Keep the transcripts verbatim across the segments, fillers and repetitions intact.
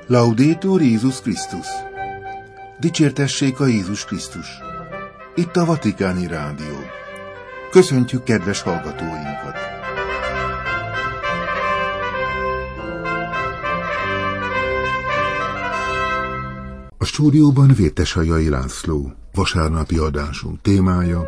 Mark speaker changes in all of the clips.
Speaker 1: Laudetur Jézus Krisztus! Dicsértessék a Jézus Krisztus! Itt a Vatikáni Rádió. Köszöntjük kedves hallgatóinkat! A stúdióban Vérteshajai László. Vasárnapi adásunk témája: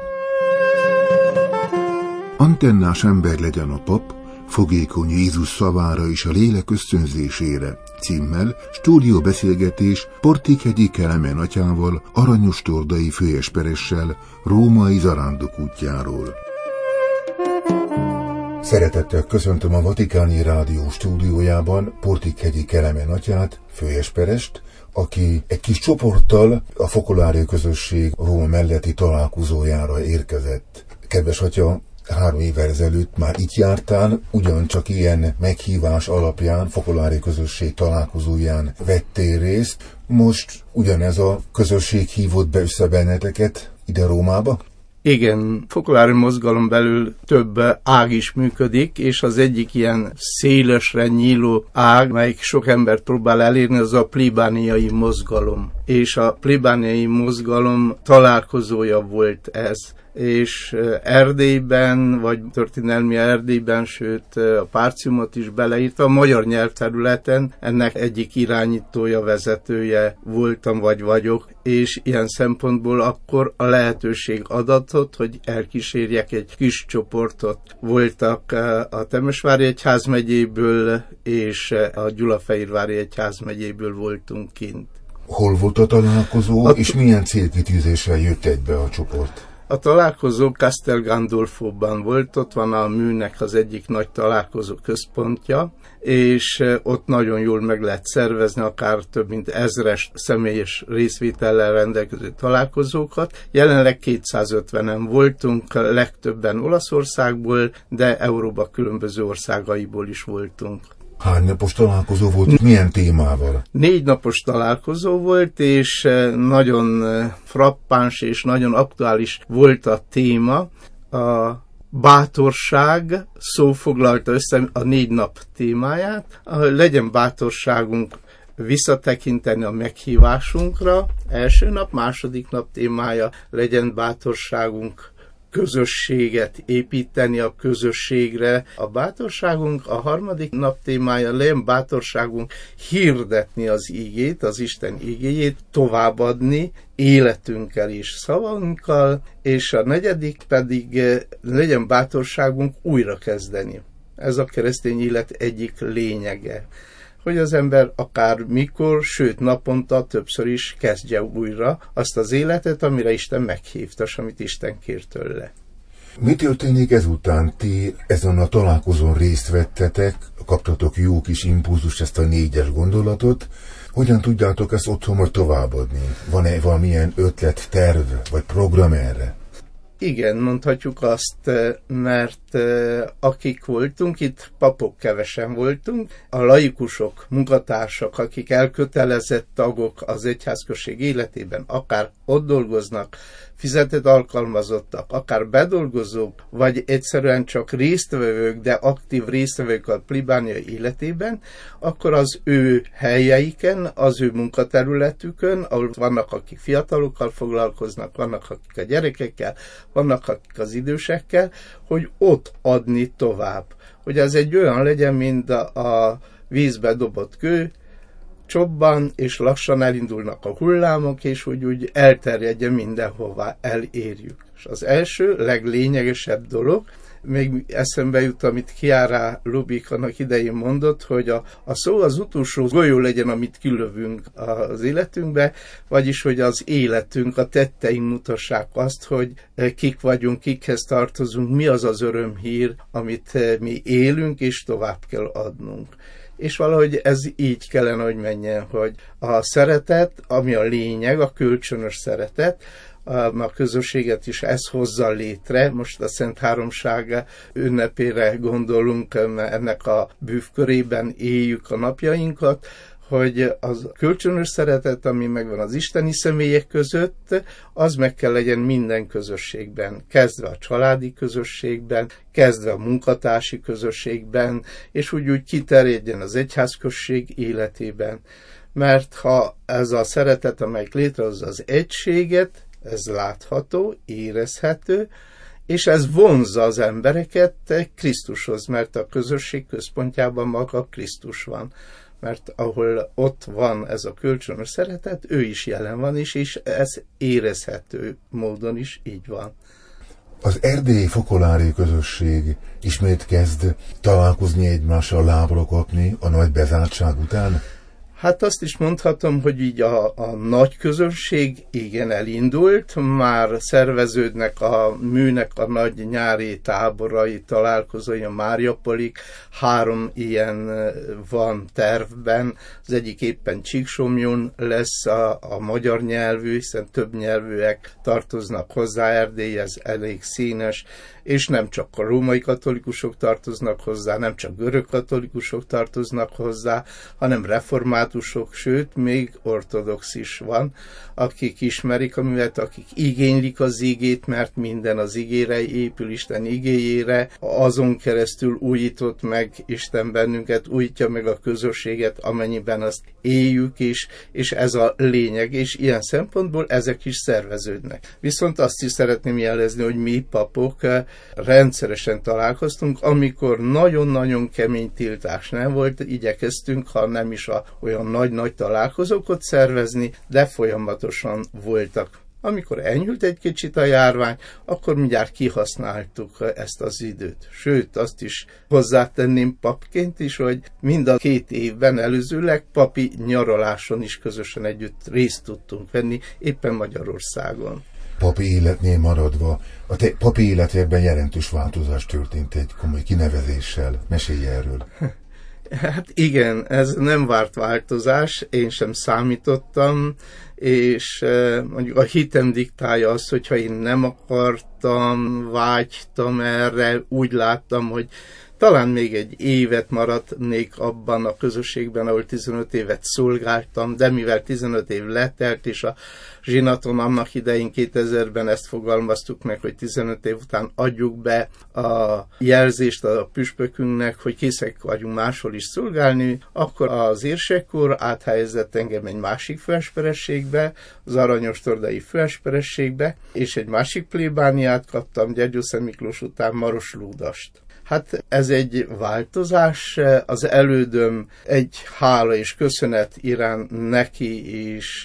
Speaker 1: Antennás ember legyen a pap, fogékony Jézus szavára és a lélek ösztönzésére címmel stúdióbeszélgetés Portikhegyi Kelemen atyával, Aranyos-Tordai főesperessel római zarándok útjáról. Szeretettel köszöntöm a Vatikáni Rádió stúdiójában Portikhegyi Kelemen atyát, főesperest, aki egy kis csoporttal a Focolare közösség Róma melletti találkozójára érkezett. Kedves atya, három évvel ezelőtt már itt jártál, ugyancsak ilyen meghívás alapján Focolare közösség találkozóján vettél részt. Most ugyanez a közösség hívott be össze benneteket ide Rómába?
Speaker 2: Igen, Focolare mozgalom belül több ág is működik, és az egyik ilyen szélesre nyíló ág, melyik sok embert próbál elérni, az a plébániai mozgalom. És a plébániai mozgalom találkozója volt ez. És Erdélyben, vagy történelmi Erdélyben, sőt a Párciumot is beleírta, a magyar nyelvterületen ennek egyik irányítója, vezetője voltam, vagy vagyok, és ilyen szempontból akkor a lehetőség adatot, hogy elkísérjek egy kis csoportot. Voltak a Temesvári egyházmegyéből, és a Gyulafehérvári egyházmegyéből voltunk kint.
Speaker 1: Hol volt a találkozó, a... és milyen célkitűzéssel jött egybe a csoport?
Speaker 2: A találkozó Castel Gandolfóban volt, ott van a műnek az egyik nagy találkozó központja, és ott nagyon jól meg lehet szervezni, akár több mint ezres személyes részvétellel rendelkező találkozókat. Jelenleg kétszázötvenen voltunk, legtöbben Olaszországból, de Európa különböző országaiból is voltunk.
Speaker 1: Hány napos találkozó volt? Milyen témával?
Speaker 2: Négy napos találkozó volt, és nagyon frappáns és nagyon aktuális volt a téma. A bátorság szó foglalta össze a négy nap témáját. Legyen bátorságunk visszatekinteni a meghívásunkra. Első nap, második nap témája: legyen bátorságunk közösséget építeni, a közösségre a bátorságunk. A harmadik nap témája: legyen bátorságunk hirdetni az ígét, az Isten ígéjét, továbbadni életünkkel és szavunkkal, és a negyedik pedig legyen bátorságunk újrakezdeni. Ez a keresztény élet egyik lényege, hogy az ember akár mikor, sőt naponta többször is kezdje újra azt az életet, amire Isten meghívta, amit Isten kér tőle.
Speaker 1: Mi történik ezután? Ti ezen a találkozón részt vettetek, kaptatok jó kis impulzus, ezt a négyes gondolatot. Hogyan tudjátok ezt otthon majd továbbadni? Van-e valamilyen ötlet, terv vagy program erre?
Speaker 2: Igen, mondhatjuk azt, mert akik voltunk, itt papok kevesen voltunk, a laikusok, munkatársak, akik elkötelezett tagok az egyházközség életében, akár ott dolgoznak, fizetett alkalmazottak, akár bedolgozók, vagy egyszerűen csak résztvevők, de aktív résztvevők a plébániai életében, akkor az ő helyeiken, az ő munkaterületükön, ahol vannak, akik fiatalokkal foglalkoznak, vannak, akik a gyerekekkel, vannak, akik az idősekkel, hogy ott adni tovább. Hogy ez egy olyan legyen, mint a, a vízbe dobott kő, csobban, és lassan elindulnak a hullámok, és úgy, úgy elterjedjen mindenhová, elérjük. És az első, leglényegesebb dolog, még eszembe jut, amit Chiara Lubich annak idején mondott, hogy a, a szó az utolsó golyó legyen, amit kilövünk az életünkbe, vagyis, hogy az életünk, a tetteink mutassák azt, hogy kik vagyunk, kikhez tartozunk, mi az az örömhír, amit mi élünk, és tovább kell adnunk. És valahogy ez így kellene, hogy menjen, hogy a szeretet, ami a lényeg, a kölcsönös szeretet, a közösséget is ez hozza létre. Most a Szent Háromság ünnepére gondolunk, ennek a bűvkörében éljük a napjainkat, hogy az kölcsönös szeretet, ami megvan az isteni személyek között, az meg kell legyen minden közösségben, kezdve a családi közösségben, kezdve a munkatársi közösségben, és úgy úgy kiterjedjen az egyházközség életében. mert ha ez a szeretet, amelyik létrehozza az egységet, ez látható, érezhető, és ez vonzza az embereket Krisztushoz, mert a közösség központjában maga Krisztus van. Mert ahol ott van ez a kölcsönös szeretet, ő is jelen van is, és ez érezhető módon is így van.
Speaker 1: Az erdélyi fokolári közösség ismét kezd találkozni egymással, lábra kapni a nagy bezártság után?
Speaker 2: Hát azt is mondhatom, hogy így a, a nagy közönség igen elindult, már szerveződnek a műnek a nagy nyári táborai, találkozói, a Máriapolik, három ilyen van tervben, az egyik éppen Csíksomlyón lesz a, a magyar nyelvű, hiszen több nyelvűek tartoznak hozzá, Erdély, ez elég színes, és nem csak a római katolikusok tartoznak hozzá, nem csak görög katolikusok tartoznak hozzá, hanem reformátusok, sőt, még ortodox is van, akik ismerik a művet, akik igénylik az igét, mert minden az igére épül, Isten igéjére, azon keresztül újított meg Isten bennünket, újítja meg a közösséget, amennyiben azt éljük is, és ez a lényeg, és ilyen szempontból ezek is szerveződnek. Viszont azt is szeretném jelezni, hogy mi papok rendszeresen találkoztunk, amikor nagyon-nagyon kemény tiltás nem volt, igyekeztünk, ha nem is a, olyan nagy-nagy találkozókat szervezni, de folyamatosan voltak. Amikor enyhült egy kicsit a járvány, akkor mindjárt kihasználtuk ezt az időt. Sőt, azt is hozzátenném papként is, hogy mind a két évben előzőleg papi nyaraláson is közösen együtt részt tudtunk venni, éppen Magyarországon.
Speaker 1: Papi életnél maradva, a te papi életében jelentős változás történt egy komoly kinevezéssel. Mesélj erről.
Speaker 2: Hát igen, ez nem várt változás, én sem számítottam, és mondjuk a hitem diktálja azt, hogyha én nem akartam, vágytam erre, úgy láttam, hogy talán még egy évet maradnék abban a közösségben, ahol tizenöt évet szolgáltam, de mivel tizenöt év letelt, és a zsinaton annak idején kétezerben ezt fogalmaztuk meg, hogy tizenöt év után adjuk be a jelzést a püspökünknek, hogy készek vagyunk máshol is szolgálni, akkor az érsekkor áthelyezett engem egy másik főesperességbe, az Aranyostordai főesperességbe, és egy másik plébániát kaptam, Gyergyószent Miklós után Maroslúdast. Hát ez egy változás, az elődöm egy hála és köszönet irán neki is,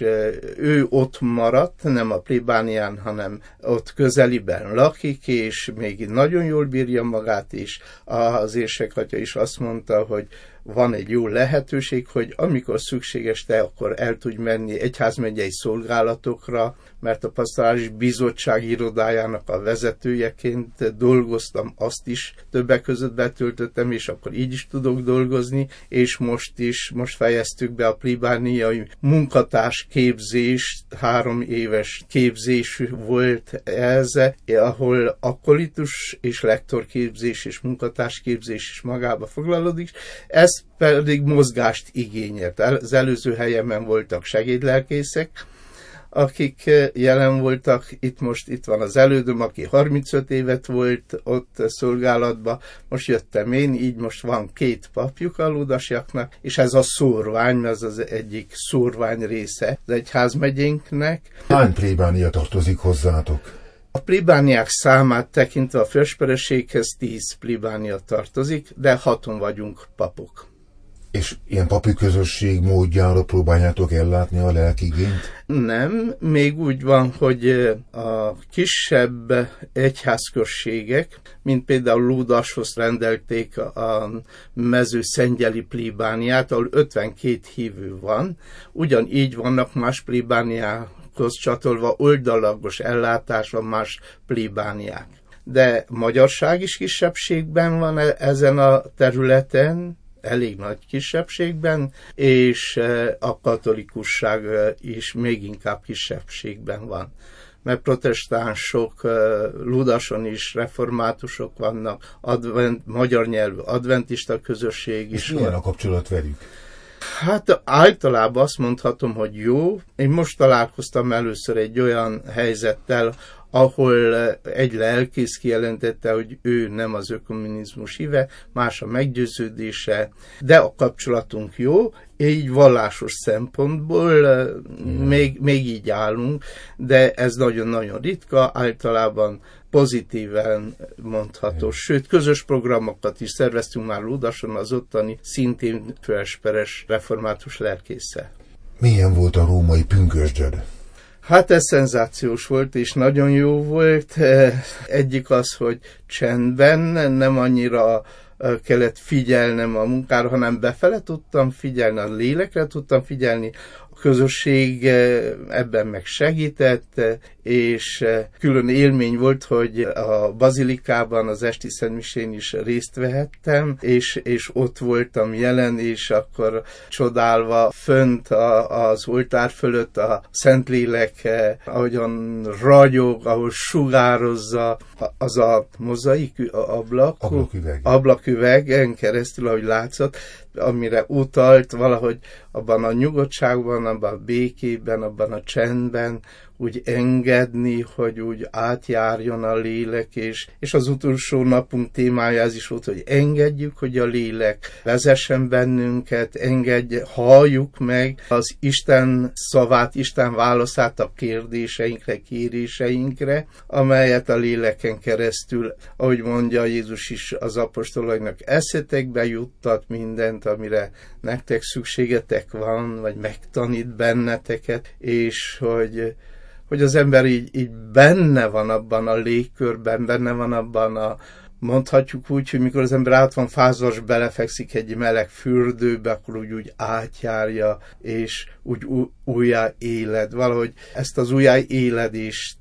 Speaker 2: ő ott maradt, nem a plébánián, hanem ott közeliben lakik, és még nagyon jól bírja magát is. Az érsekatya is azt mondta, hogy van egy jó lehetőség, hogy amikor szükséges te, akkor el tudj menni egyházmegyei szolgálatokra, mert a pastorális bizottság irodájának a vezetőjeként dolgoztam, azt is többek között betöltöttem, és akkor így is tudok dolgozni, és most is, most fejeztük be a plébániai munkatárs képzést, három éves képzés volt ez, ahol akolitus és lektorképzés és munkatársképzés is magába foglalódik. Ez pedig mozgást igényelt. Az előző helyemen voltak segédlelkészek, akik jelen voltak, itt most itt van az elődöm, aki harmincöt évet volt ott szolgálatban, most jöttem én, így most van két papjuk a ludasiaknak, és ez a szórvány, ez az egyik szórvány része az egyházmegyénknek.
Speaker 1: Hány plébánia tartozik hozzátok?
Speaker 2: A plébániák számát tekintve a főesperességhez tíz plébánia tartozik, de haton vagyunk papok.
Speaker 1: És ilyen papi közösség módjára próbáljátok ellátni a lelkigényt?
Speaker 2: Nem, még úgy van, hogy a kisebb egyházközségek, mint például Lúdashoz rendelték a mezőszengyeli plébániát, ahol ötvenkét hívő van, ugyanígy vannak más plébániákhoz csatolva oldalagos ellátás van más plébániák. De magyarság is kisebbségben van ezen a területen, elég nagy kisebbségben, és a katolikusság is még inkább kisebbségben van. Mert protestánsok, Ludason is reformátusok vannak, advent, magyar nyelvű adventista közösség is.
Speaker 1: És milyen a kapcsolat velük?
Speaker 2: Hát általában azt mondhatom, hogy jó. Én most találkoztam először egy olyan helyzettel, ahol egy lelkész kijelentette, hogy ő nem az ökumenizmus híve, más a meggyőződése, de a kapcsolatunk jó, így vallásos szempontból hmm. még, még így állunk, de ez nagyon-nagyon ritka, általában pozitíven mondható. Hmm. Sőt, közös programokat is szerveztünk már Ludason az ottani szintén főesperes református lelkésszel.
Speaker 1: Milyen volt a római pünkösdöd?
Speaker 2: Hát ez szenzációs volt, és nagyon jó volt. Egyik az, hogy csendben, nem annyira kellett figyelnem a munkára, hanem befele tudtam figyelni, a lélekre tudtam figyelni, a közösség ebben meg segített, és külön élmény volt, hogy a bazilikában, az esti szentmisén is részt vehettem, és, és ott voltam jelen, és akkor csodálva fönt a, az oltár fölött a Szentlélek, ahogyan ragyog, ahogy sugározza, az a mozaik ablak,
Speaker 1: ablaküveg.
Speaker 2: ablaküvegen keresztül, ahogy látszott, amire utalt valahogy abban a nyugodtságban, abban a békében, abban a csendben, úgy engedni, hogy úgy átjárjon a lélek, és, és az utolsó napunk témája ez is volt, hogy engedjük, hogy a lélek vezessen bennünket, engedj, halljuk meg az Isten szavát, Isten válaszát a kérdéseinkre, kéréseinkre, amelyet a léleken keresztül, ahogy mondja Jézus is az apostolainak, eszetekbe juttat mindent, amire nektek szükségetek van, vagy megtanít benneteket, és hogy hogy az ember így, így benne van abban a légkörben, benne van abban a, mondhatjuk úgy, hogy mikor az ember át van fázva, belefekszik egy meleg fürdőbe, akkor úgy, úgy átjárja, és úgy újjá éled. Valahogy ezt az újjá éledést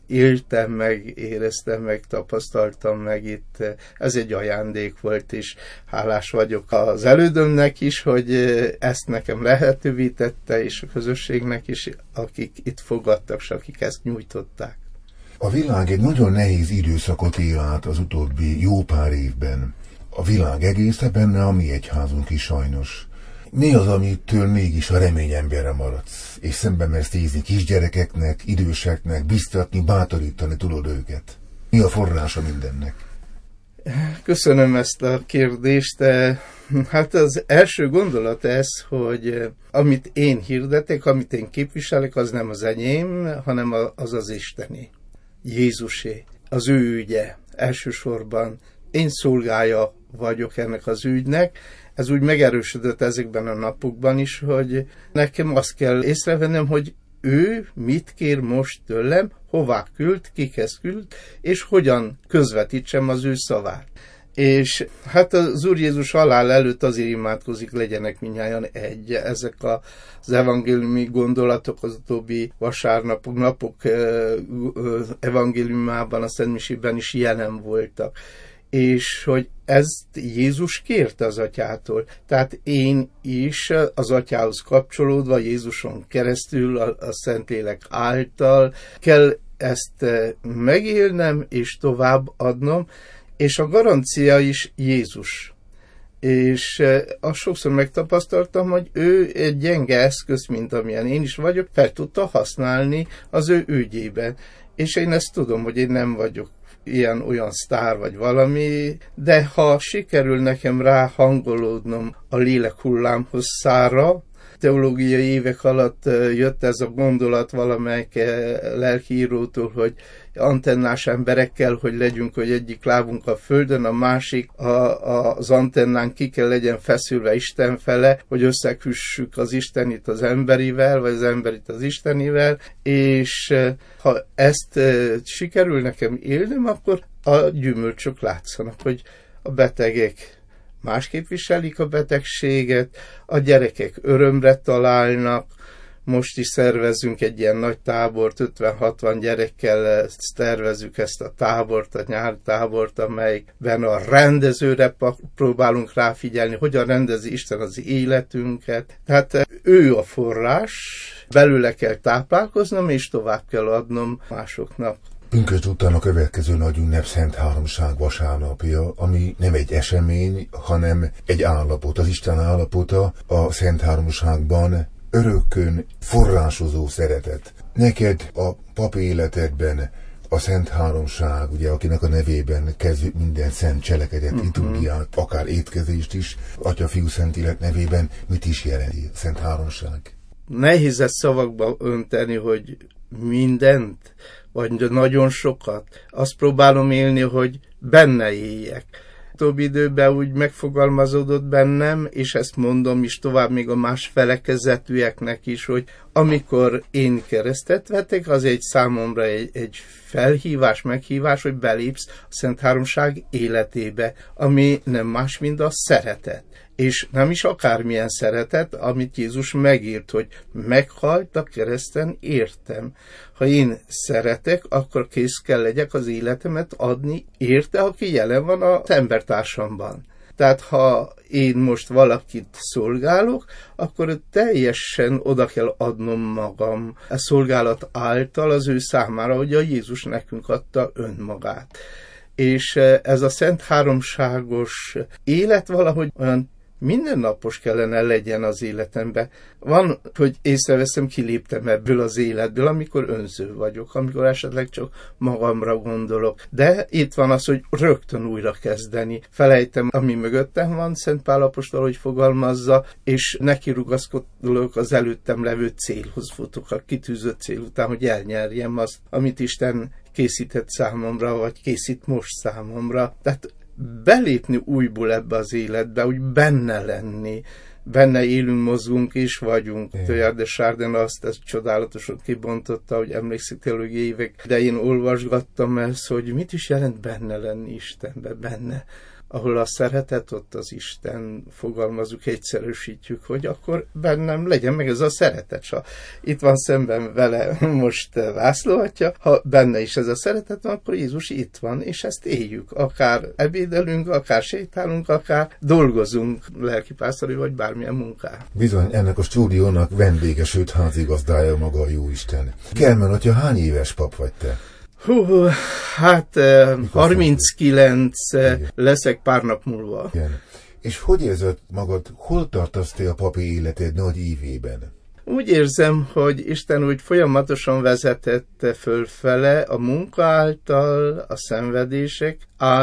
Speaker 2: éltem meg, éreztem meg, tapasztaltam meg itt. Ez egy ajándék volt, és hálás vagyok az elődömnek is, hogy ezt nekem lehetővé tette, és a közösségnek is, akik itt fogadtak, és akik ezt nyújtották.
Speaker 1: A világ egy nagyon nehéz időszakot él át az utóbbi jó pár évben. A világ egésze, benne a mi egyházunk is sajnos. Mi az, amitől mégis a remény emberre maradsz, és szemben mersz nézni kisgyerekeknek, időseknek, biztatni, bátorítani tudod őket? Mi a forrása mindennek?
Speaker 2: Köszönöm ezt a kérdést. Hát az első gondolat ez, hogy amit én hirdetek, amit én képviselek, az nem az enyém, hanem az az Isteni. Jézusé, az ő ügye. Elsősorban én szolgája vagyok ennek az ügynek. Ez úgy megerősödött ezekben a napokban is, hogy nekem azt kell észrevennem, hogy ő mit kér most tőlem, hová küld, kikhez küld, és hogyan közvetítsem az ő szavát. És hát az Úr Jézus halál előtt azért imádkozik, legyenek mindnyájan egy. Ezek az evangéliumi gondolatok az utóbbi vasárnapok, napok evangéliumában, a Szentmisében is jelen voltak. És hogy ezt Jézus kérte az Atyától. Tehát én is az Atyához kapcsolódva, Jézuson keresztül, a, a Szentlélek által kell ezt megélnem és tovább adnom, és a garancia is Jézus. És azt sokszor megtapasztaltam, hogy ő egy gyenge eszköz, mint amilyen én is vagyok, fel tudta használni az ő ügyében. És én ezt tudom, hogy én nem vagyok ilyen olyan sztár vagy valami, de ha sikerül nekem ráhangolódnom a lélek hullámhosszára, teológiai évek alatt jött ez a gondolat valamelyik lelkiírótól, hogy antennás emberekkel, hogy legyünk, hogy egyik lábunk a földön, a másik a, a, az antennán ki kell legyen feszülve Isten fele, hogy összekössük az Istenit az emberivel, vagy az emberit az Istenivel, és ha ezt sikerül nekem élnem, akkor a gyümölcsök látszanak, hogy a betegek másképp viselik a betegséget, a gyerekek örömre találnak. Most is szervezünk egy ilyen nagy tábort, ötven-hatvan gyerekkel tervezzük ezt a tábort, a nyári tábort, amelyben a rendezőre próbálunk ráfigyelni, hogyan rendezi Isten az életünket. Tehát ő a forrás, belőle kell táplálkoznom, és tovább kell adnom másoknak.
Speaker 1: Pünkösd után a következő nagy ünnep Szent Háromság vasárnapja, ami nem egy esemény, hanem egy állapot, az Isten állapota a Szent Háromságban, örökkön forrásozó szeretet. Neked a pap életedben a Szent Háromság, ugye, akinek a nevében kezdjük minden szent cselekedet, uh-huh. liturgiát, akár étkezést is, Atya, Fiú, Szentlélek nevében, mit is jelent a Szent Háromság?
Speaker 2: Nehéz ezt szavakba önteni, hogy mindent, vagy nagyon sokat. Azt próbálom élni, hogy benne éljek. Több időben úgy megfogalmazódott bennem, és ezt mondom is tovább még a más felekezetűeknek is, hogy amikor én keresztet vetek, az egy számomra egy, egy felhívás, meghívás, hogy belépsz a Szent Háromság életébe, ami nem más, mint a szeretet. És nem is akármilyen szeretet, amit Jézus megírt, hogy meghalt a kereszten értem. Ha én szeretek, akkor kész kell legyek az életemet adni érte, aki jelen van az embertársamban. Tehát ha én most valakit szolgálok, akkor teljesen oda kell adnom magam a szolgálat által az ő számára, hogy a Jézus nekünk adta önmagát. És ez a Szent Háromságos élet valahogy olyan mindennapos kellene legyen az életemben. Van, hogy észreveszem, kiléptem ebből az életből, amikor önző vagyok, amikor esetleg csak magamra gondolok. De itt van az, hogy rögtön újra kezdeni. Felejtem, ami mögöttem van, Szent Pál apostol, hogy fogalmazza, és neki rugaszkodok az előttem levő célhoz futok, a kitűzött cél után, hogy elnyerjem azt, amit Isten készített számomra, vagy készít most számomra. Tehát belépni újból ebbe az életbe, úgy benne lenni, benne élünk, mozgunk és vagyunk. Teilhard de Chardin azt ezt csodálatosan kibontotta, hogy emlékszik teológiai évek, de én olvasgattam ezt, hogy mit is jelent benne lenni Istenbe, benne. Ahol a szeretet, ott az Isten, fogalmazunk, egyszerűsítjük, hogy akkor bennem legyen meg ez a szeretet. Ha itt van szemben vele most László atya, ha benne is ez a szeretet van, akkor Jézus itt van, és ezt éljük. Akár ebédelünk, akár sétálunk, akár dolgozunk, lelkipásztori vagy bármilyen munkát.
Speaker 1: Bizony, ennek a stúdiónak vendége, sőt házigazdája maga a Jóisten. Kelemen atya, hány éves pap vagy te?
Speaker 2: Hú, hát eh, harminckilenc eh, leszek pár nap múlva.
Speaker 1: Igen. És hogy érzed magad, hol tartasz te a papi életed nagy ívében?
Speaker 2: Úgy érzem, hogy Isten úgy folyamatosan vezetette fölfele a munka által, a szenvedések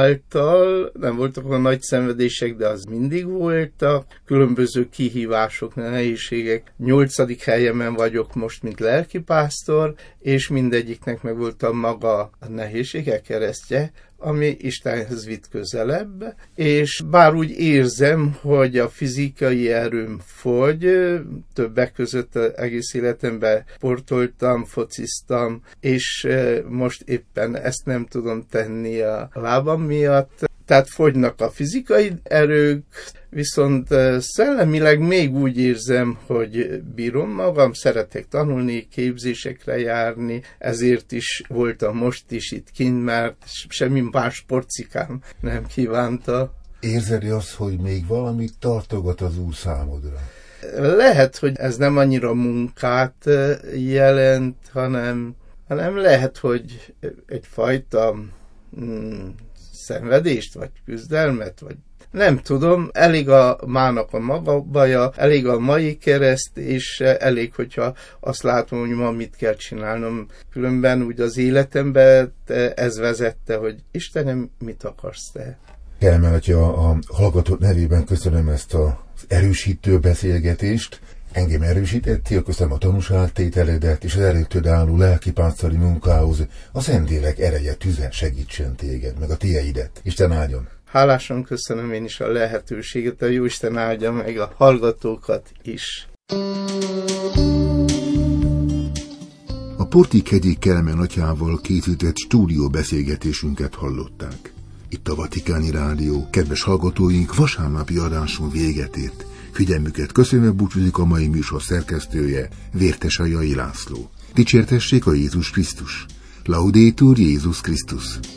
Speaker 2: által, nem voltak olyan nagy szenvedések, de az mindig voltak, különböző kihívások, nehézségek. Nyolcadik helyemen vagyok most, mint lelkipásztor, és mindegyiknek meg volt a maga a nehézsége, keresztje, ami Istenhez vitt közelebb, és bár úgy érzem, hogy a fizikai erőm fogy, többek között egész életemben sportoltam, fociztam, és most éppen ezt nem tudom tenni a lábam miatt, tehát fogynak a fizikai erők, viszont szellemileg még úgy érzem, hogy bírom magam, szeretek tanulni, képzésekre járni, ezért is voltam most is itt kint, mert semmi más sportcikám nem kívánta.
Speaker 1: Érzed azt, hogy még valamit tartogat az Úr számodra?
Speaker 2: Lehet, hogy ez nem annyira munkát jelent, hanem, hanem lehet, hogy egyfajta mm, szenvedést, vagy küzdelmet, vagy nem tudom, elég a mának a maga baja, elég a mai kereszt, és elég, hogyha azt látom, hogy ma mit kell csinálnom. Különben úgy az életemben ez vezette, hogy Istenem, mit akarsz te?
Speaker 1: Kelemen atya, a hallgatók nevében köszönöm ezt az erősítő beszélgetést. Engem erősítettél, köszönöm a tanúságtételedet, és az előtted álló lelkipásztori munkához a Szentlélek ereje, tüze segítsen téged, meg a tieidet. Isten áldjon!
Speaker 2: Hálásan köszönöm én is a lehetőséget, a Jóisten áldja meg a hallgatókat is.
Speaker 1: A Portikhegyi Kelemen atyával készített stúdióbeszélgetésünket hallották. Itt a Vatikáni Rádió, kedves hallgatóink, vasárnapi adáson véget ért. Figyelmüket köszönve búcsúzik a mai műsor szerkesztője, Vértesai László. Dicsértessék a Jézus Krisztus! Laudetur Jézus Krisztus!